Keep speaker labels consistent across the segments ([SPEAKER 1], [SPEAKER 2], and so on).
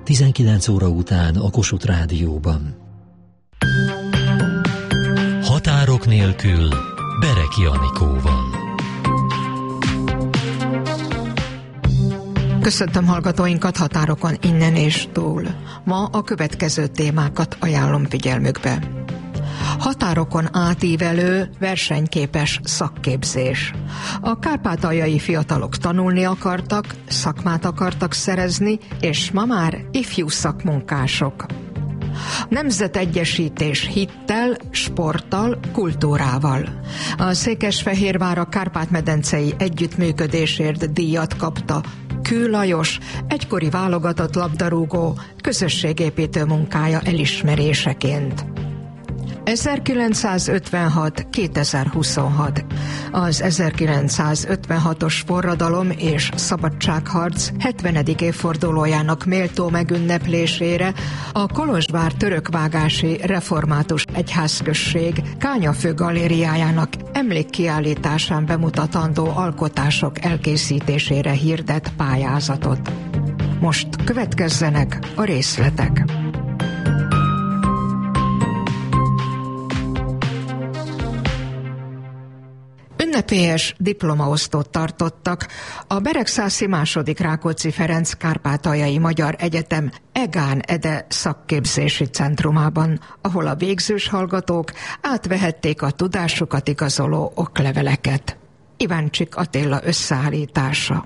[SPEAKER 1] 19 óra után a Kossuth Rádióban. Határok nélkül Bereki Anikóval.
[SPEAKER 2] Köszöntöm hallgatóinkat határokon innen és túl. Ma a következő témákat ajánlom figyelmükbe. Határokon átívelő, versenyképes szakképzés. A kárpátaljai fiatalok tanulni akartak, szakmát akartak szerezni, és ma már ifjú szakmunkások. Nemzetegyesítés hittel, sporttal, kultúrával. A Székesfehérvár a Kárpát-medencei együttműködésért díjat kapta Kő Lajos, egykori válogatott labdarúgó, közösségépítő munkája elismeréseként. 1956-2026. Az 1956-os forradalom és szabadságharc 70. évfordulójának méltó megünneplésére a Kolozsvár törökvágási református egyházközség Kányafő galériájának emlékkiállításán bemutatandó alkotások elkészítésére hirdet pályázatot. Most következzenek a részletek. Ünnepélyes diplomaosztót tartottak a Beregszászi II. Rákóczi Ferenc Kárpátaljai Magyar Egyetem Egán Ede szakképzési centrumában, ahol a végzős hallgatók átvehették a tudásukat igazoló okleveleket. Iváncsik Attila összeállítása.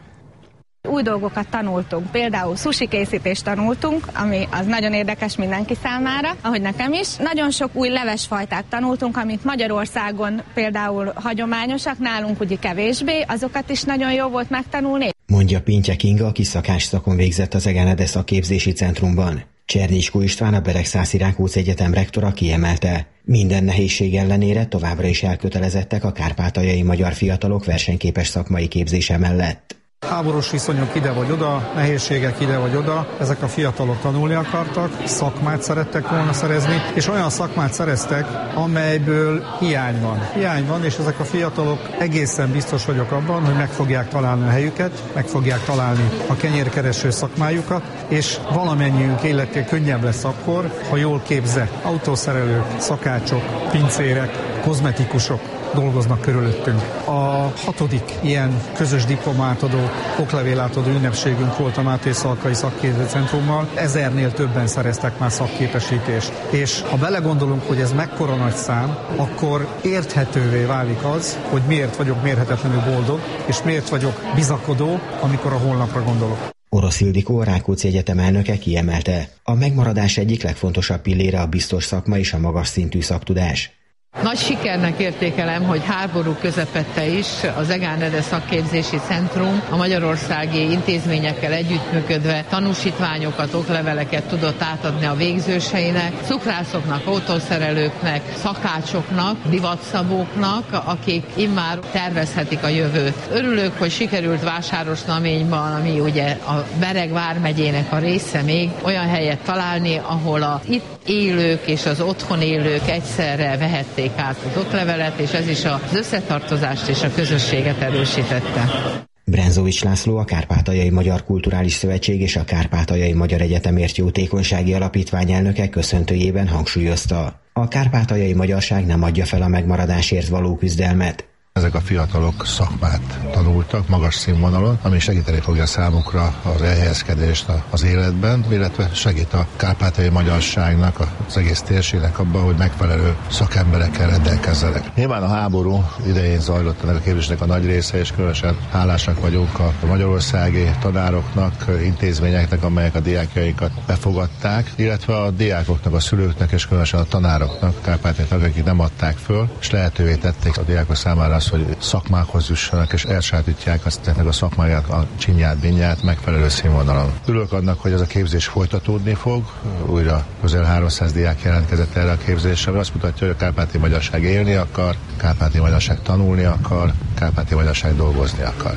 [SPEAKER 3] Új dolgokat tanultunk, például sushi készítést tanultunk, ami az nagyon érdekes mindenki számára, ahogy nekem is. Nagyon sok új levesfajtát tanultunk, amik Magyarországon például hagyományosak, nálunk ugye kevésbé, azokat is nagyon jó volt megtanulni.
[SPEAKER 4] Mondja Pintje Kinga, aki szakásszakon végzett az Egán Ede szakképzési centrumban. Csernyicskó István, a Beregszászi Rákóczi Egyetem rektora kiemelte: minden nehézség ellenére továbbra is elkötelezettek a kárpátaljai magyar fiatalok versenyképes szakmai képzése mellett.
[SPEAKER 5] Háborús viszonyok ide vagy oda, nehézségek ide vagy oda, ezek a fiatalok tanulni akartak, szakmát szerettek volna szerezni, és olyan szakmát szereztek, amelyből hiány van. Hiány van, és ezek a fiatalok egészen biztos vagyok abban, hogy meg fogják találni a helyüket, meg fogják találni a kenyérkereső szakmájukat, és valamennyiünk élete könnyebb lesz akkor, ha jól képzett autószerelők, szakácsok, pincérek, kozmetikusok dolgoznak körülöttünk. A 6. ilyen közös diplomát adó, oklevélátadó ünnepségünk volt a Máté Szalkai Szakképző Centrummal. 1000-nél többen szereztek már szakképesítést. És ha belegondolunk, hogy ez mekkora nagy szám, akkor érthetővé válik az, hogy miért vagyok mérhetetlenül boldog, és miért vagyok bizakodó, amikor a holnapra gondolok.
[SPEAKER 4] Orosz Ildikó, a Rákóczi Egyetem elnöke kiemelte: a megmaradás egyik legfontosabb pillére a biztos szakma és a magas szintű szaktudás.
[SPEAKER 6] Nagy sikernek értékelem, hogy háború közepette is az Egán Ede szakképzési centrum a magyarországi intézményekkel együttműködve tanúsítványokat, okleveleket tudott átadni a végzőseinek, cukrászoknak, autószerelőknek, szakácsoknak, divatszabóknak, akik immár tervezhetik a jövőt. Örülök, hogy sikerült Vásárosnaményban, ami ugye a Bereg vármegyének a része, még olyan helyet találni, ahol az itt élők és az otthon élők egyszerre vehették át az oklevelet, és ez is az összetartozást és a közösséget erősítette.
[SPEAKER 4] Brenzovics László, a Kárpátaljai Magyar Kulturális Szövetség és a Kárpátaljai Magyar Egyetemért Jótékonysági Alapítvány elnöke köszöntőjében hangsúlyozta: a kárpátaljai magyarság nem adja fel a megmaradásért való küzdelmet.
[SPEAKER 7] Ezek a fiatalok szakmát tanultak magas színvonalon, ami segíteni fogja számukra az elhelyezkedést az életben, illetve segít a kárpátaljai magyarságnak, az egész térségnek abban, hogy megfelelő szakemberekkel rendelkezzenek. Nyilván a háború idején zajlott ennek a képzésnek a nagy része, és különösen hálásak vagyunk a magyarországi tanároknak, intézményeknek, amelyek a diákjaikat befogadták, illetve a diákoknak, a szülőknek és különösen a tanároknak, kárpátaljaiak, akik nem adták föl, és lehetővé tették a diákok számára az, hogy szakmákhoz jussanak, és elsajátítják aztán a szakmáját, a csinyát, binyát megfelelő színvonalon. Örülök annak, hogy ez a képzés folytatódni fog. Újra közel 300 diák jelentkezett erre a képzésre, azt mutatja, hogy a kárpáti magyarság élni akar, kárpáti magyarság tanulni akar, kárpáti magyarság dolgozni akar.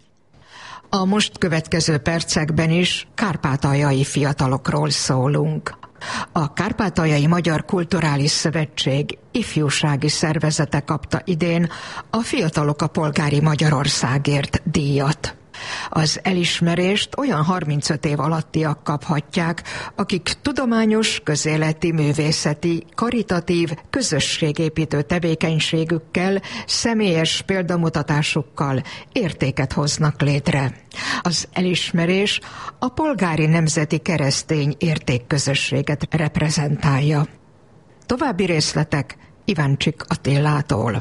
[SPEAKER 2] A most következő percekben is kárpátaljai fiatalokról szólunk. A Kárpátaljai Magyar Kulturális Szövetség ifjúsági szervezete kapta idén a Fiatalok a Polgári Magyarországért díjat. Az elismerést olyan 35 év alattiak kaphatják, akik tudományos, közéleti, művészeti, karitatív, közösségépítő tevékenységükkel, személyes példamutatásukkal értéket hoznak létre. Az elismerés a polgári nemzeti keresztény értékközösséget reprezentálja. További részletek Iváncsik Attilától.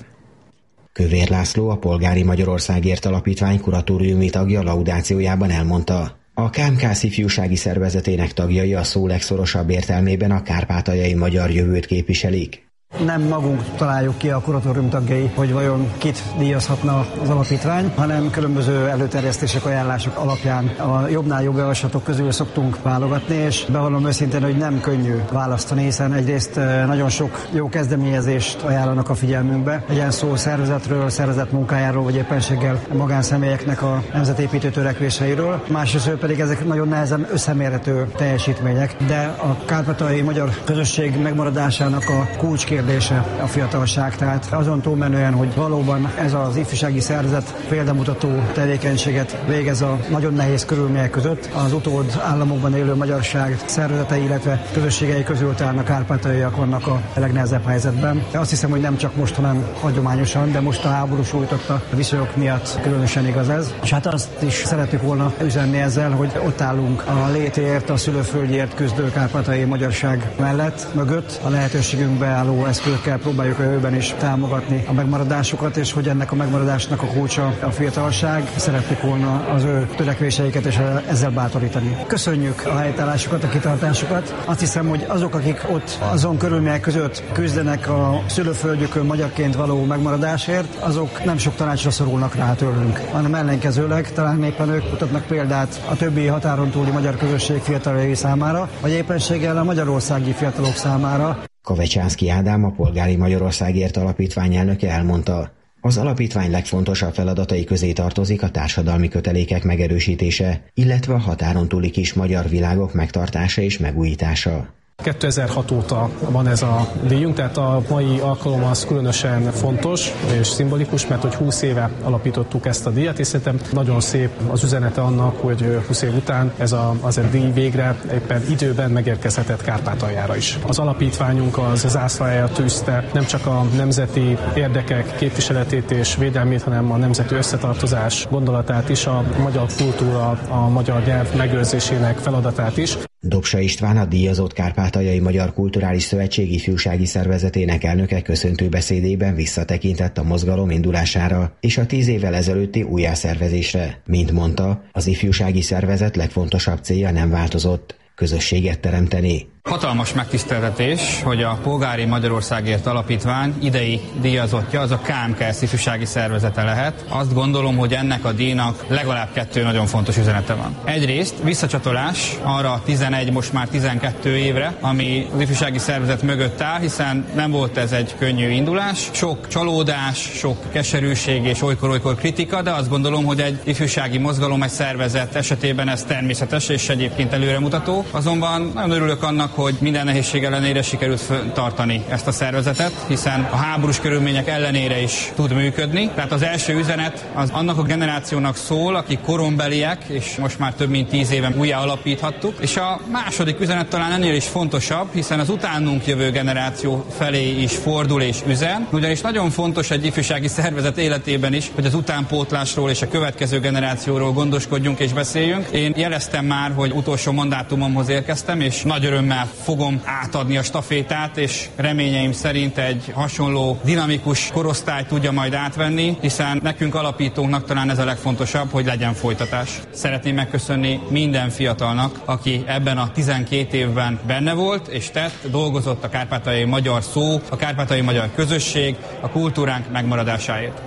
[SPEAKER 4] Kövér László, a Polgári Magyarországért Alapítvány kuratóriumi tagja laudációjában elmondta, a KMKS ifjúsági szervezetének tagjai a szó legszorosabb értelmében a kárpátaljai magyar jövőt képviselik.
[SPEAKER 8] Nem magunk találjuk ki a kuratórium tagjai, hogy vajon kit díjazhatna az alapítvány, hanem különböző előterjesztések, ajánlások alapján a jobbnál jobb javaslatok közül szoktunk válogatni, és bevallom őszintén, hogy nem könnyű választani, hiszen egyrészt nagyon sok jó kezdeményezést ajánlanak a figyelmünkbe, legyen szó szervezetről, szervezet munkájáról, vagy éppenséggel magánszemélyeknek a nemzetépítő törekvéseiről, másrészt pedig ezek nagyon nehezen összemérhető teljesítmények, de a kárpátaljai magyar közösség megmaradásának a kulcskérdése a fiatalság, tehát azon túlmenően, hogy valóban ez az ifjúsági szervezet példamutató tevékenységet végez a nagyon nehéz körülmények között. Az utód államokban élő magyarság szervezetei, illetve közösségei közül talán a kárpátaljaiak vannak a legnehezebb helyzetben. De azt hiszem, hogy nem csak most, hanem hagyományosan, de most a háború sújtotta viszonyok miatt különösen igaz ez. És hát azt is szeretük volna üzenni ezzel, hogy ott állunk a létért, a szülőföldjért küzdő kárpátaljai magyarság mellett, mögött a lehetőségünkbe álló eszközökkel próbáljuk a jövőben is támogatni a megmaradásukat, és hogy ennek a megmaradásnak a kulcsa a fiatalság. Szeretnék volna az ő törekvéseiket és ezzel bátorítani. Köszönjük a helytállásukat, a kitartásukat. Azt hiszem, hogy azok, akik ott azon körülmények között küzdenek a szülőföldjükön magyarként való megmaradásért, azok nem sok tanácsra szorulnak rá tőlünk, hanem ellenkezőleg talán éppen ők mutatnak példát a többi határon túli magyar közösség fiataljai számára, vagy éppenséggel a magyarországi fiatalok számára.
[SPEAKER 4] Kavecsánszky Ádám, a Polgári Magyarországért Alapítvány elnöke elmondta, az alapítvány legfontosabb feladatai közé tartozik a társadalmi kötelékek megerősítése, illetve a határon túli kis magyar világok megtartása és megújítása.
[SPEAKER 9] 2006 óta van ez a díjunk, tehát a mai alkalom az különösen fontos és szimbolikus, mert hogy 20 éve alapítottuk ezt a díjat, és szerintem nagyon szép az üzenete annak, hogy 20 év után ez a díj végre éppen időben megérkezhetett Kárpátaljára is. Az alapítványunk az zászlajára tűzte nem csak a nemzeti érdekek képviseletét és védelmét, hanem a nemzeti összetartozás gondolatát is, a magyar kultúra, a magyar nyelv megőrzésének feladatát is.
[SPEAKER 4] Dobsa István, a díjazott Kárpátaljai Magyar Kulturális Szövetség ifjúsági szervezetének elnöke köszöntő beszédében visszatekintett a mozgalom indulására és a 10 évvel ezelőtti újjászervezésre. Mint mondta, az ifjúsági szervezet legfontosabb célja nem változott: közösséget teremteni.
[SPEAKER 10] Hatalmas megtiszteltetés, hogy a Polgári Magyarországért Alapítvány idei díjazottja az a KMKS ifjúsági szervezete lehet. Azt gondolom, hogy ennek a díjnak legalább 2 nagyon fontos üzenete van. Egyrészt visszacsatolás arra 11, most már 12 évre, ami az ifjúsági szervezet mögött áll, hiszen nem volt ez egy könnyű indulás. Sok csalódás, sok keserűség és olykor-olykor kritika, de azt gondolom, hogy egy ifjúsági mozgalom, egy szervezet esetében ez természetes és egyébként előremutató. Azonban nagyon örülök annak, hogy minden nehézség ellenére sikerült tartani ezt a szervezetet, hiszen a háborús körülmények ellenére is tud működni. Tehát az első üzenet az annak a generációnak szól, akik korombeliek, és most már több mint 10 éven újjá alapíthattuk. És a második üzenet talán ennél is fontosabb, hiszen az utánunk jövő generáció felé is fordul és üzen. Ugyanis nagyon fontos egy ifjúsági szervezet életében is, hogy az utánpótlásról és a következő generációról gondoskodjunk és beszéljünk. Én jeleztem már, hogy utolsó mandátumomhoz érkeztem, és nagy örömmel fogom átadni a stafétát, és reményeim szerint egy hasonló dinamikus korosztály tudja majd átvenni, hiszen nekünk alapítóknak talán ez a legfontosabb, hogy legyen folytatás. Szeretném megköszönni minden fiatalnak, aki ebben a 12 évben benne volt, és tett, dolgozott a kárpátaljai magyar szó, a kárpátaljai magyar közösség, a kultúránk megmaradásáért.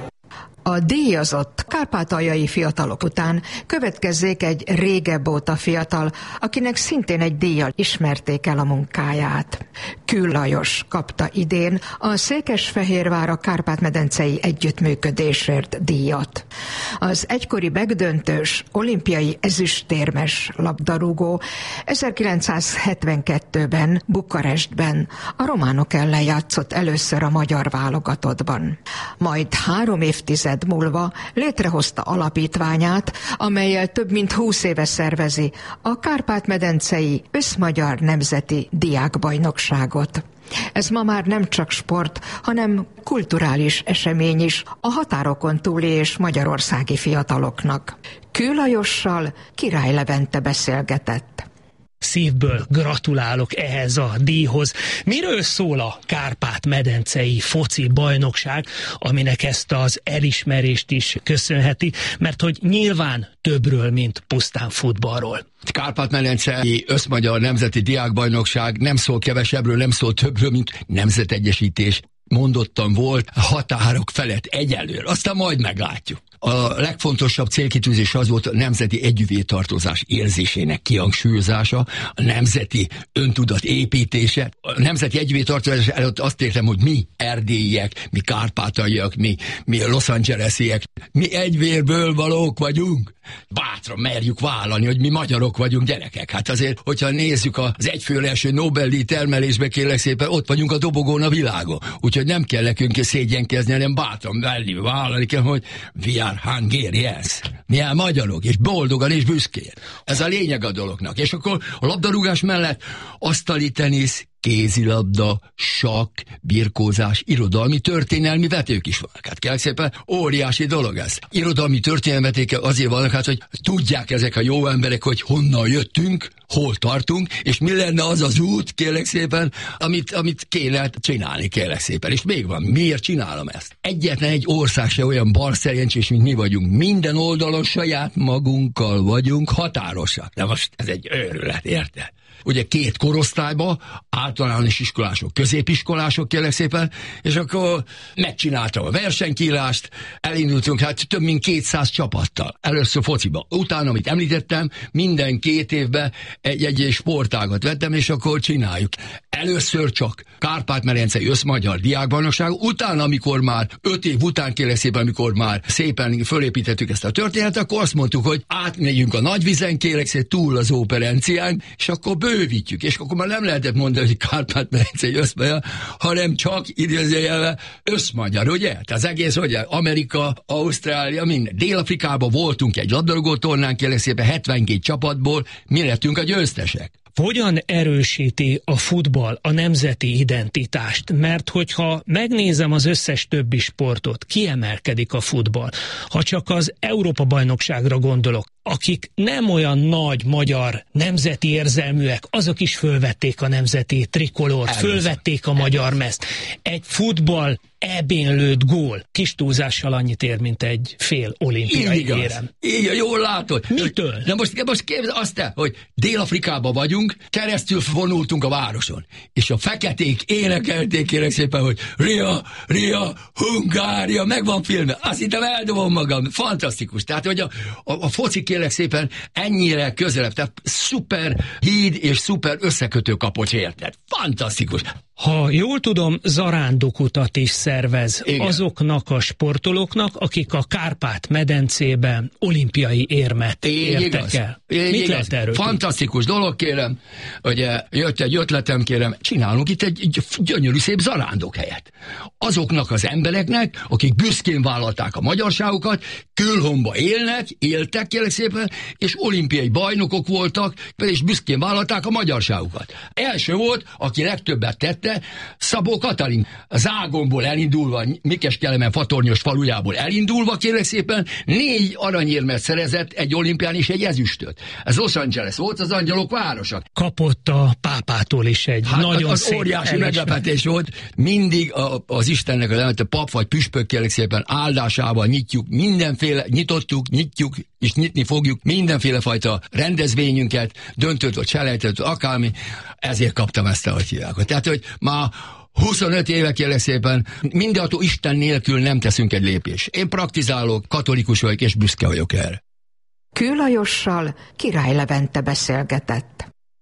[SPEAKER 2] A díjazott kárpátaljai fiatalok után következzék egy régebb óta fiatal, akinek szintén egy díjjal ismerték el a munkáját. Kül Lajos kapta idén a Székesfehérvár a Kárpát-medencei együttműködésért díjat. Az egykori megdöntős olimpiai ezüstérmes labdarúgó 1972-ben Bukarestben a románok ellen játszott először a magyar válogatottban. Majd 3 évtized múlva létrehozta alapítványát, amellyel több mint 20 éve szervezi a Kárpát-medencei Összmagyar Nemzeti Diákbajnokságot. Ez ma már nem csak sport, hanem kulturális esemény is a határokon túli és magyarországi fiataloknak. Kül Lajossal Király Levente beszélgetett.
[SPEAKER 11] Szívből gratulálok ehhez a díjhoz. Miről szól a Kárpát-medencei foci bajnokság, aminek ezt az elismerést is köszönheti, mert hogy nyilván többről, mint pusztán futballról.
[SPEAKER 12] Kárpát-medencei Összmagyar Nemzeti Diákbajnokság nem szól kevesebbről, nem szól többről, mint nemzetegyesítés. Mondottan volt, határok felett egyelőre, aztán majd meglátjuk. A legfontosabb célkitűzés az volt a nemzeti együtttartozás érzésének kihangsúlyozása, a nemzeti öntudat építése. A nemzeti együtttartozás előtt azt értem, hogy mi erdélyiek, mi kárpátaiak, mi Los Angelesiek, mi egyvérből valók vagyunk. Bátran merjük vállalni, hogy mi magyarok vagyunk, gyerekek. Hát azért, hogyha nézzük az egyfőre eső Nobel-díj termelésbe, kérlek szépen, ott vagyunk a dobogón a világon. Úgyhogy nem kell nekünk szégyenkezni, hanem bátran vállalni kell, hogy we are Hungarians. Mi a magyarok, és boldogan és büszkén. Ez a lényeg a dolognak. És akkor a labdarúgás mellett asztali tenisz, kézilabda, sakk, birkózás, irodalmi, történelmi vetők is vannak. Hát kérlek szépen, óriási dolog ez. Irodalmi történelmi vetők azért vannak, hát, hogy tudják ezek a jó emberek, hogy honnan jöttünk, hol tartunk, és mi lenne az az út, kérlek szépen, amit kéne csinálni, kérlek szépen. És még van, miért csinálom ezt? Egyetlen egy ország se olyan balszerencsés, mint mi vagyunk. Minden oldalon saját magunkkal vagyunk határosak. De most ez egy őrület, érted? Ugye 2 korosztályba, általános iskolások, középiskolások, kérlek szépen, és akkor megcsináltam a versenykírást, elindultunk hát több mint 200 csapattal. Először fociba. Utána, amit említettem, minden 2 évben egy sportágat vettem, és akkor csináljuk. Először csak Kárpát-medencei Összmagyar Diákbajnokság, utána, amikor már 5 év után, kérlek szépen, amikor már szépen fölépítettük ezt a történetet, akkor azt mondtuk, hogy átmegyünk a nagyvizen, kérlek szépen, túl az operencián, és akkor bővítjük, és akkor már nem lehetett mondani, hogy Kárpát-medencei Összmagyar, hanem csak idézőjelben Összmagyar, ugye? Tehát az egész, ugye? Amerika, Ausztrália, minden. Dél-Afrikában voltunk egy labdarúgó tornán, kérlek szépen 72 csapatból, mi lettünk a győztesek.
[SPEAKER 11] Hogyan erősíti a futball a nemzeti identitást? Mert hogyha megnézem az összes többi sportot, kiemelkedik a futball. Ha csak az Európa-bajnokságra gondolok, akik nem olyan nagy magyar nemzeti érzelműek, azok is fölvették a nemzeti trikolort, fölvették a magyar mezt. Egy futball EB-n lőtt gól kis túlzással annyit ér, mint egy fél olimpiai érem.
[SPEAKER 12] Igen, jól látod.
[SPEAKER 11] Mitől?
[SPEAKER 12] De most képzeld azt, hogy Dél-Afrikában vagyunk, keresztül vonultunk a városon, és a feketék énekelték, kérek szépen, hogy Ria, Hungária, megvan filmben. Azt hittem, eldobom magam. Fantasztikus. Tehát, hogy a foci, kérlek szépen, ennyire közelebb. Tehát szuper híd és szuper összekötő kapocs, érted. Fantasztikus.
[SPEAKER 11] Ha jól tudom, zarándokutat is szervez. Igen. Azoknak a sportolóknak, akik a Kárpát-medencében olimpiai érmet értek el. Mit lehet erről?
[SPEAKER 12] Fantasztikus dolog, kérem. Ugye jött egy ötletem, kérem, csinálunk itt egy gyönyörű szép zarándokhelyet. Azoknak az embereknek, akik büszkén vállalták a magyarságukat, külhomba éltek, kérlek szépen, és olimpiai bajnokok voltak, és büszkén vállalták a magyarságukat. Első volt, aki legtöbbet tette, Szabó Katalin. Zágomból elindulva, Mikes Kelemen Fatornyos falujából elindulva, kérlek szépen, 4 aranyérmet szerezett, egy olimpián és egy ezüstöt. Ez Los Angeles volt, az angyalok városa.
[SPEAKER 11] Kapott a pápától is egy nagyon
[SPEAKER 12] az
[SPEAKER 11] szép
[SPEAKER 12] óriási meglepetés volt. Mindig az Istennek a pap vagy püspök, kérlek szépen, áldásával nyitjuk, és nyitni fogjuk mindenféle fajta rendezvényünket, döntőt vagy selejtőt, akármi, ezért kaptam ezt a hívják. Tehát, hogy már 25 éve, kérlek szépen, mindenható Isten nélkül nem teszünk egy lépést. Én praktizálok, katolikus vagyok, és büszke vagyok erre.
[SPEAKER 2] Kül Lajossal Király Levente beszélgetett.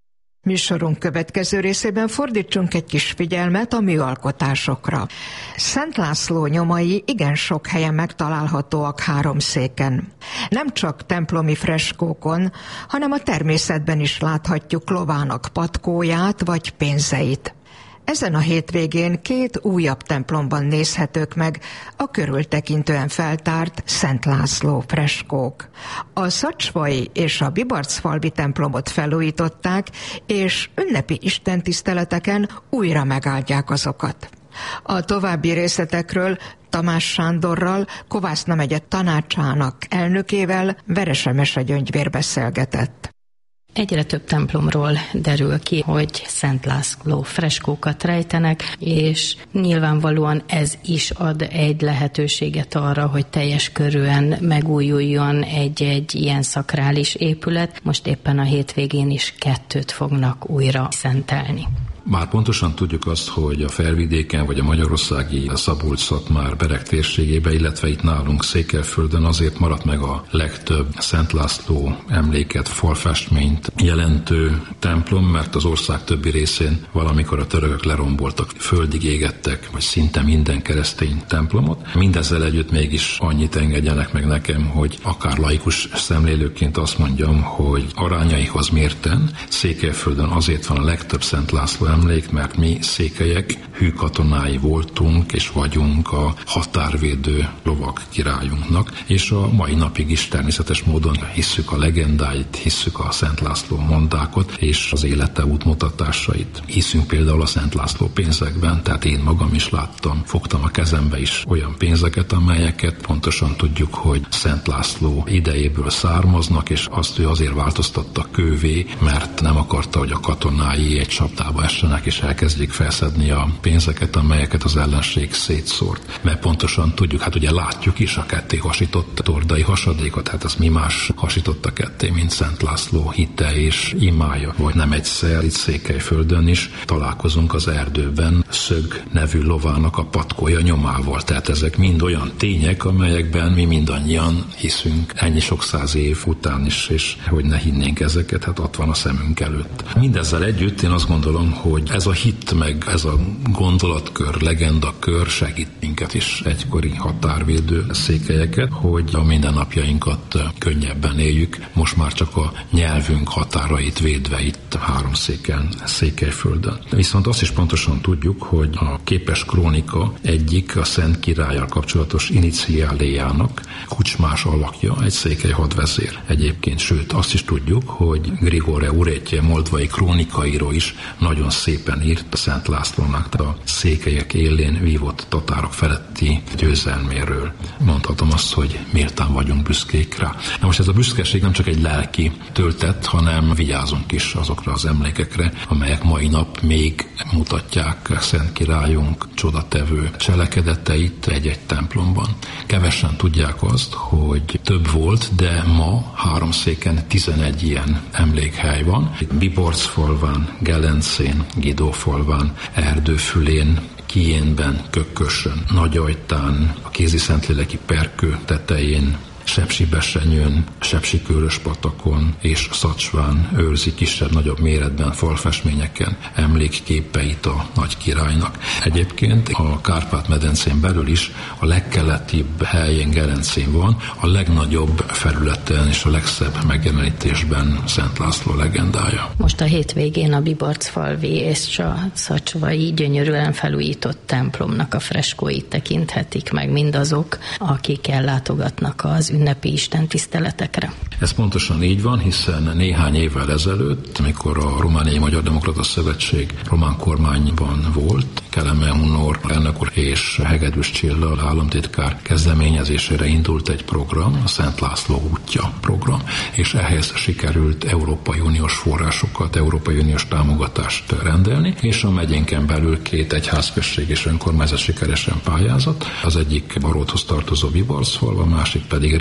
[SPEAKER 2] Műsorunk következő részében fordítsunk egy kis figyelmet a műalkotásokra. Szent László nyomai igen sok helyen megtalálhatóak Háromszéken. Nem csak templomi freskókon, hanem a természetben is láthatjuk lovának patkóját vagy pénzeit. Ezen a hétvégén 2 újabb templomban nézhetők meg a körültekintően feltárt Szent László freskók. A szacsvai és a bibarcfalvi templomot felújították, és ünnepi istentiszteleteken újra megáldják azokat. A további részletekről Tamás Sándorral, Kovászna megye tanácsának elnökével Verese Mese Gyöngyvér beszélgetett.
[SPEAKER 13] Egyre több templomról derül ki, hogy Szent László freskókat rejtenek, és nyilvánvalóan ez is ad egy lehetőséget arra, hogy teljes körűen megújuljon egy ilyen szakrális épület. Most éppen a hétvégén is 2 fognak újra szentelni.
[SPEAKER 14] Már pontosan tudjuk azt, hogy a Felvidéken vagy a magyarországi Szabolcs-Szatmár Bereg térségében, illetve itt nálunk Székelyföldön azért maradt meg a legtöbb Szent László emléket, falfestményt jelentő templom, mert az ország többi részén valamikor a törökök leromboltak, földig égettek, vagy szinte minden keresztény templomot. Mindezzel együtt mégis annyit engedjenek meg nekem, hogy akár laikus szemlélőként azt mondjam, hogy arányaihoz mérten Székelyföldön azért van a legtöbb Szent László emlék, mert mi székelyek hű katonái voltunk és vagyunk a határvédő lovak királyunknak, és a mai napig is természetes módon hisszük a legendáit, hisszük a Szent László mondákot és az élete útmutatásait. Hiszünk például a Szent László pénzekben, tehát én magam is láttam, fogtam a kezembe is olyan pénzeket, amelyeket pontosan tudjuk, hogy Szent László idejéből származnak, és azt ő azért változtatta kővé, mert nem akarta, hogy a katonái egy csapdába essenek, és elkezdjék felszedni a pénzeket, amelyeket az ellenség szétszórt. Mert pontosan tudjuk, hát ugye látjuk is a ketté hasított tordai hasadékot, hát ezt mi más hasította ketté, mint Szent László hite és imája. Vagy nem egyszer itt Székelyföldön is találkozunk az erdőben Szög nevű lovának a patkója nyomával. Tehát ezek mind olyan tények, amelyekben mi mindannyian hiszünk ennyi sok száz év után is, és hogy ne hinnénk ezeket, hát ott van a szemünk előtt. Mindezzel együtt én azt gondolom, hogy ez a hit, meg ez a gondolatkör, legendakör segít minket is, egykori határvédő székelyeket, hogy a mindennapjainkat könnyebben éljük, most már csak a nyelvünk határait védve itt Háromszéken, Székelyföldön. Viszont azt is pontosan tudjuk, hogy a képes krónika egyik a Szent Királlyal kapcsolatos iniciáléjának kucsmás alakja egy székely hadvezér. Egyébként, sőt, azt is tudjuk, hogy Grigore Uretje moldvai krónikaíró is nagyon szépen írt a Szent Lászlónak a székelyek élén vívott tatárok feletti győzelméről. Mondhatom azt, hogy méltán vagyunk büszkék rá. Na most ez a büszkeség nem csak egy lelki töltet, hanem vigyázunk is azokra az emlékekre, amelyek mai nap még mutatják Szent Királyunk csodatevő cselekedeteit egy-egy templomban. Kevesen tudják azt, hogy több volt, de ma Háromszéken 11 ilyen emlékhely van. Biborcfalván, Gelencén, Gidófalván, Erdőfülén, Kijénben, Kökkösön, Nagyajtán, a Kézi-Szentléleki Perkő tetején, Sepsibesenyőn, Sepsikőröspatakon és Szacsván őrzi kisebb-nagyobb méretben falfestményeken emlékképeit a nagy királynak. Egyébként a Kárpát-medencén belül is a legkeletibb helyén Gelencén van, a legnagyobb felületen és a legszebb megjelenítésben Szent László legendája.
[SPEAKER 13] Most a hétvégén a biborcfalvi és a szacsvai gyönyörűen felújított templomnak a freskóit tekinthetik meg mindazok, akik ellátogatnak az ünnepi istentiszteletekre.
[SPEAKER 14] Ez pontosan így van, hiszen néhány évvel ezelőtt, amikor a Romániai Magyar Demokrata Szövetség román kormányban volt, Keleme Unor elnök úr és Hegedűs Csilla államtitkár kezdeményezésére indult egy program, a Szent László útja program, és ehhez sikerült Európai Uniós forrásokat, Európai Uniós támogatást rendelni, és a megyénken belül 2 egyházközség és önkormányzat sikeresen pályázott. Az egyik Baróthoz tartozó Biborcfalva, a másik pedig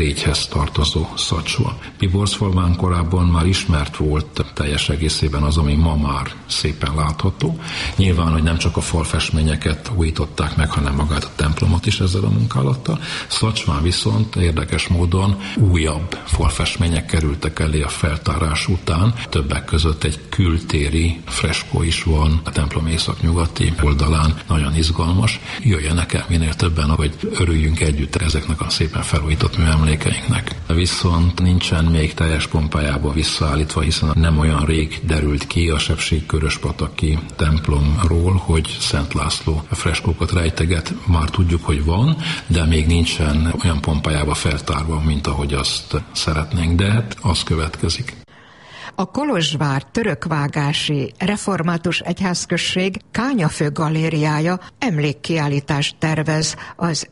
[SPEAKER 14] Régyhez tartozó Szacsua. Piborcfalván korábban már ismert volt teljes egészében az, ami ma már szépen látható. Nyilván, hogy nem csak a falfestményeket újították meg, hanem magát a templomot is ezzel a munkálattal. Szacsván viszont érdekes módon újabb falfestmények kerültek elé a feltárás után. Többek között egy kültéri freskó is van a templom északnyugati oldalán, nagyon izgalmas. Jöjjenek el minél többen, hogy örüljünk együtt ezeknek a szépen felújított műemlékeinknek. Viszont nincsen még teljes pompájába visszaállítva, hiszen nem olyan rég derült ki a sepsikköröspataki templomról, hogy Szent László a freskókat rejteget. Már tudjuk, hogy van, de még nincsen olyan pompájába feltárva, mint ahogy azt szeretnénk, de hát az következik.
[SPEAKER 2] A Kolozsvár törökvágási református egyházközség Kányafő galériája emlékkiállítást tervez az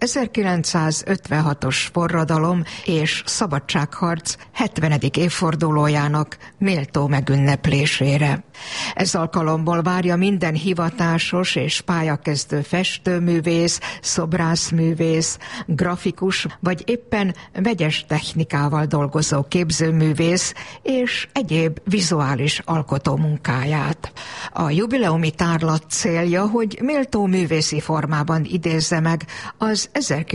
[SPEAKER 2] 1956-os forradalom és szabadságharc 70. évfordulójának méltó megünneplésére. Ez alkalomból várja minden hivatásos és pályakezdő festőművész, szobrászművész, grafikus vagy éppen vegyes technikával dolgozó képzőművész és egyéb vizuális alkotó munkáját. A jubileumi tárlat célja, hogy méltó művészi formában idézze meg az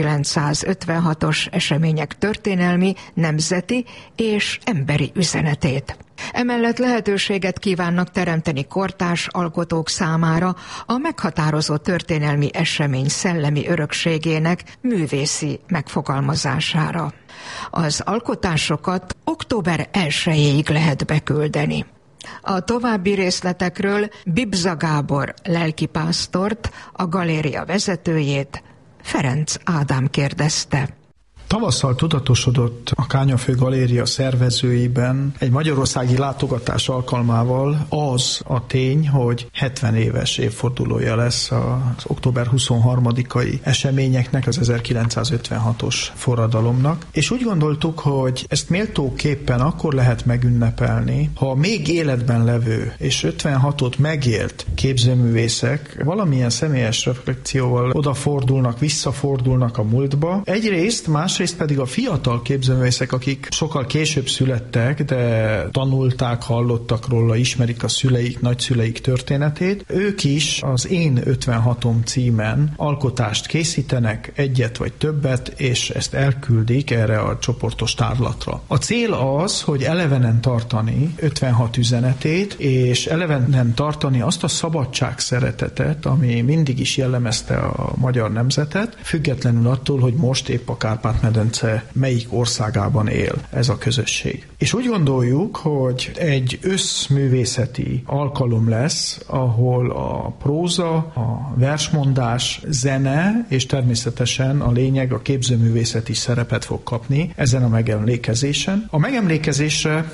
[SPEAKER 2] 1956-os események történelmi, nemzeti és emberi üzenetét. Emellett lehetőséget kívánnak teremteni kortárs alkotók számára a meghatározó történelmi esemény szellemi örökségének művészi megfogalmazására. Az alkotásokat október 1-ig lehet beküldeni. A további részletekről Bibza Gábor lelkipásztort, a galéria vezetőjét, Ferenc Ádám kérdezte.
[SPEAKER 5] Tavasszal tudatosodott a Kányafő galéria szervezőiben egy magyarországi látogatás alkalmával az a tény, hogy 70 éves évfordulója lesz az október 23-ai eseményeknek, az 1956-os forradalomnak, és úgy gondoltuk, hogy ezt méltóképpen akkor lehet megünnepelni, ha még életben levő és 56-ot megélt képzőművészek valamilyen személyes reflekcióval odafordulnak, visszafordulnak a múltba. Egyrészt, másrészt pedig a fiatal képzőművészek, akik sokkal később születtek, de tanulták, hallottak róla, ismerik a szüleik, nagyszüleik történetét, ők is az Én 56-om címen alkotást készítenek, egyet vagy többet, és ezt elküldik erre a csoportos tárlatra. A cél az, hogy elevenen tartani 56 üzenetét, és elevenen tartani azt a szabadság szeretetet, ami mindig is jellemezte a magyar nemzetet, függetlenül attól, hogy most épp a Kárpát-medence melyik országában él ez a közösség. És úgy gondoljuk, hogy egy összművészeti alkalom lesz, ahol a próza, a versmondás, zene és természetesen a lényeg, a képzőművészet is szerepet fog kapni ezen a megemlékezésen. A megemlékezésre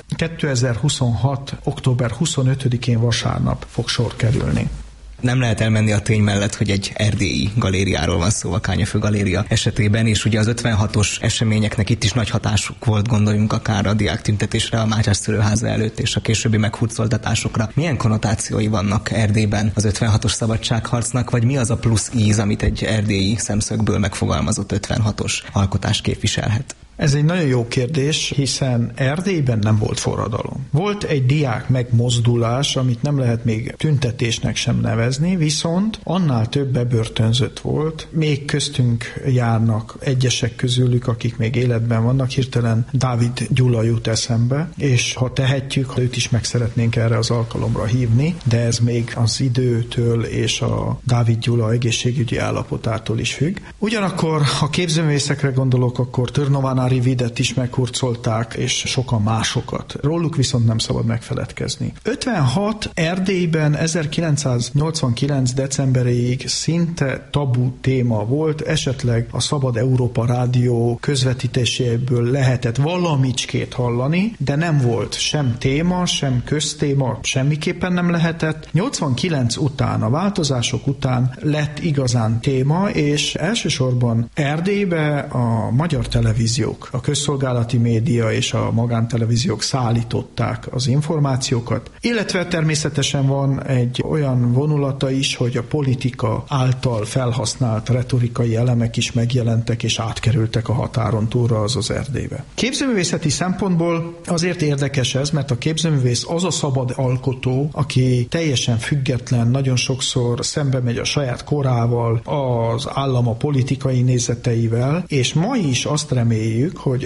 [SPEAKER 5] 2026. október 25-én vasárnap fog sor kerülni.
[SPEAKER 15] Nem lehet elmenni a tény mellett, hogy egy erdélyi galériáról van szó a Kányafő galéria esetében, és ugye az 56-os eseményeknek itt is nagy hatásuk volt, gondoljunk akár a diáktüntetésre a Mátyás szülőháza előtt és a későbbi meghurcoltatásokra. Milyen konnotációi vannak Erdélyben az 56-os szabadságharcnak, vagy mi az a plusz íz, amit egy erdélyi szemszögből megfogalmazott 56-os alkotás képviselhet?
[SPEAKER 5] Ez egy nagyon jó kérdés, hiszen Erdélyben nem volt forradalom. Volt egy diák megmozdulás, amit nem lehet még tüntetésnek sem nevezni, viszont annál több bebörtönzött volt. Még köztünk járnak egyesek közülük, akik még életben vannak, hirtelen Dávid Gyula jut eszembe, és ha tehetjük, őt is meg szeretnénk erre az alkalomra hívni, de ez még az időtől és a Dávid Gyula egészségügyi állapotától is függ. Ugyanakkor, ha képzőművészekre gondolok, akkor Törnován Rividet is meghurcolták, és sokan másokat. Róluk viszont nem szabad megfeledkezni. 56 Erdélyben 1989. decemberéig szinte tabu téma volt, esetleg a Szabad Európa Rádió közvetítéséből lehetett valamicskét hallani, de nem volt sem téma, sem köztéma, semmiképpen nem lehetett. 89 után, a változások után lett igazán téma, és elsősorban Erdélybe a magyar televízió
[SPEAKER 16] televíziók, a közszolgálati média és a magántelevíziók szállították az információkat, illetve természetesen van egy olyan vonulata is, hogy a politika által felhasznált retorikai elemek is megjelentek és átkerültek a határon túlra, azaz Erdélybe. Képzőművészeti szempontból azért érdekes ez, mert a képzőművész az a szabad alkotó, aki teljesen független, nagyon sokszor szembe megy a saját korával, az állam a politikai nézeteivel, és ma is azt reméljük, hogy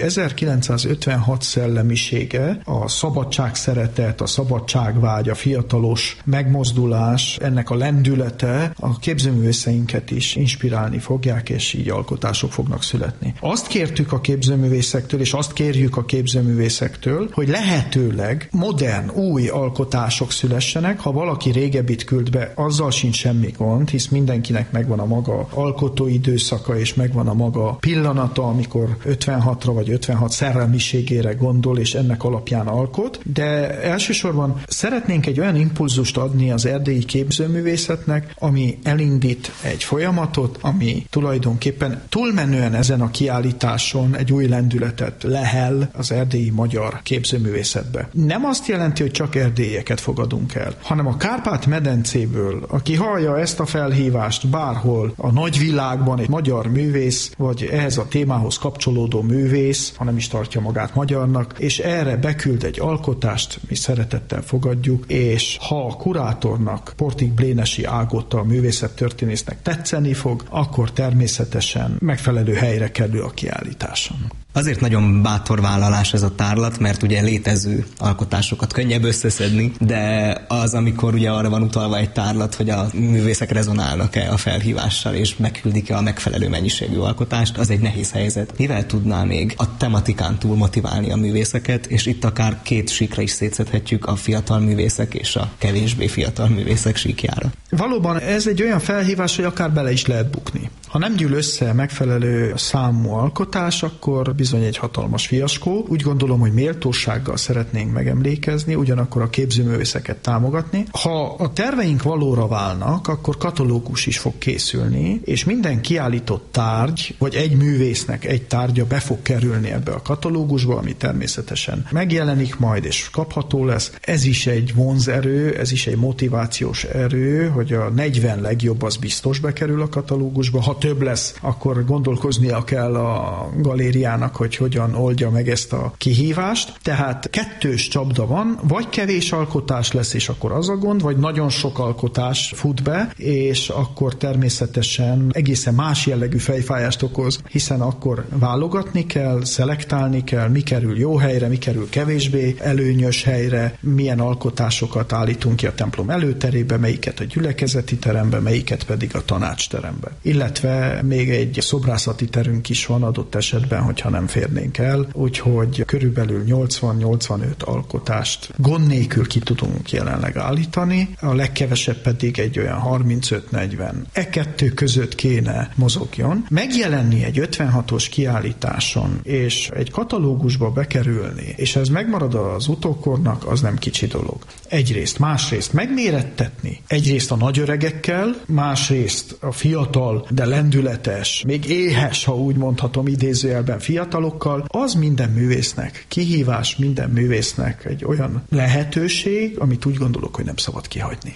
[SPEAKER 16] 1956 szellemisége, a szabadság szeretet, a szabadságvágy, a fiatalos megmozdulás, ennek a lendülete a képzőművészeinket is inspirálni fogják, és így alkotások fognak születni. Azt kértük a képzőművészektől, és azt kérjük a képzőművészektől, hogy lehetőleg modern, új alkotások szülessenek. Ha valaki régebbit küld be, azzal sincs semmi gond, hisz mindenkinek megvan a maga alkotóidőszaka, és megvan a maga pillanata, amikor 56-ra vagy 56 szerelmiségére gondol, és ennek alapján alkot, de elsősorban szeretnénk egy olyan impulzust adni az erdélyi képzőművészetnek, ami elindít egy folyamatot, ami tulajdonképpen túlmenően ezen a kiállításon egy új lendületet lehel az erdélyi magyar képzőművészetbe. Nem azt jelenti, hogy csak erdélyeket fogadunk el, hanem a Kárpát-medencéből, aki hallja ezt a felhívást bárhol a nagyvilágban, egy magyar művész, vagy ehhez a témához kapcsolódó művész, ha nem is tartja magát magyarnak, és erre beküld egy alkotást, mi szeretettel fogadjuk, és ha a kurátornak, Portik Blénesi Ágota, a művészettörténésznek tetszeni fog, akkor természetesen megfelelő helyre kerül a kiállításon.
[SPEAKER 15] Azért nagyon bátor vállalás ez a tárlat, mert ugye létező alkotásokat könnyebb összeszedni, de az, amikor ugye arra van utalva egy tárlat, hogy a művészek rezonálnak-e a felhívással, és megküldik-e a megfelelő mennyiségű alkotást, az egy nehéz helyzet. Mivel tudná még a tematikán túl motiválni a művészeket, és itt akár két síkra is szétszedhetjük a fiatal művészek és a kevésbé fiatal művészek síkjára.
[SPEAKER 16] Valóban ez egy olyan felhívás, hogy akár bele is lehet bukni. Ha nem gyűl össze megfelelő számú alkotás, akkor bizony egy hatalmas fiaskó. Úgy gondolom, hogy méltósággal szeretnénk megemlékezni, ugyanakkor a képzőművészeket támogatni. Ha a terveink valóra válnak, akkor katalógus is fog készülni, és minden kiállított tárgy, vagy egy művésznek egy tárgya be fog kerülni ebbe a katalógusba, ami természetesen megjelenik majd, és kapható lesz. Ez is egy vonzerő, ez is egy motivációs erő, hogy a 40 legjobb az biztos bekerül a katalógusba. Ha több lesz, akkor gondolkoznia kell a galériának, hogy hogyan oldja meg ezt a kihívást. Tehát kettős csapda van, vagy kevés alkotás lesz, és akkor az a gond, vagy nagyon sok alkotás fut be, és akkor természetesen egészen más jellegű fejfájást okoz, hiszen akkor válogatni kell, szelektálni kell, mi kerül jó helyre, mi kerül kevésbé előnyös helyre, milyen alkotásokat állítunk ki a templom előterébe, melyiket a gyülekezeti terembe, melyiket pedig a tanácsterembe. Illetve még egy szobrászati terünk is van adott esetben, hogyha nem férnénk el, úgyhogy körülbelül 80-85 alkotást gond nélkül ki tudunk jelenleg állítani, a legkevesebb pedig egy olyan 35-40. E kettő között kéne mozogjon. Megjelenni egy 56-os kiállításon, és egy katalógusba bekerülni, és ez megmarad az utókornak, az nem kicsi dolog. Egyrészt, másrészt megmérettetni. Egyrészt a nagyöregekkel, másrészt a fiatal, de lendületes, még éhes, ha úgy mondhatom, idézőjelben fiatalokkal, az minden művésznek kihívás, minden művésznek egy olyan lehetőség, amit úgy gondolok, hogy nem szabad kihagyni.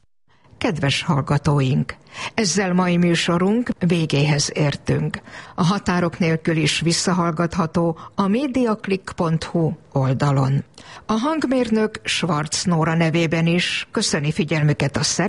[SPEAKER 2] Kedves hallgatóink! Ezzel mai műsorunk végéhez értünk. A határok nélkül is visszahallgatható a mediaclick.hu oldalon. A hangmérnök Schwarz Nóra nevében is köszöni figyelmüket a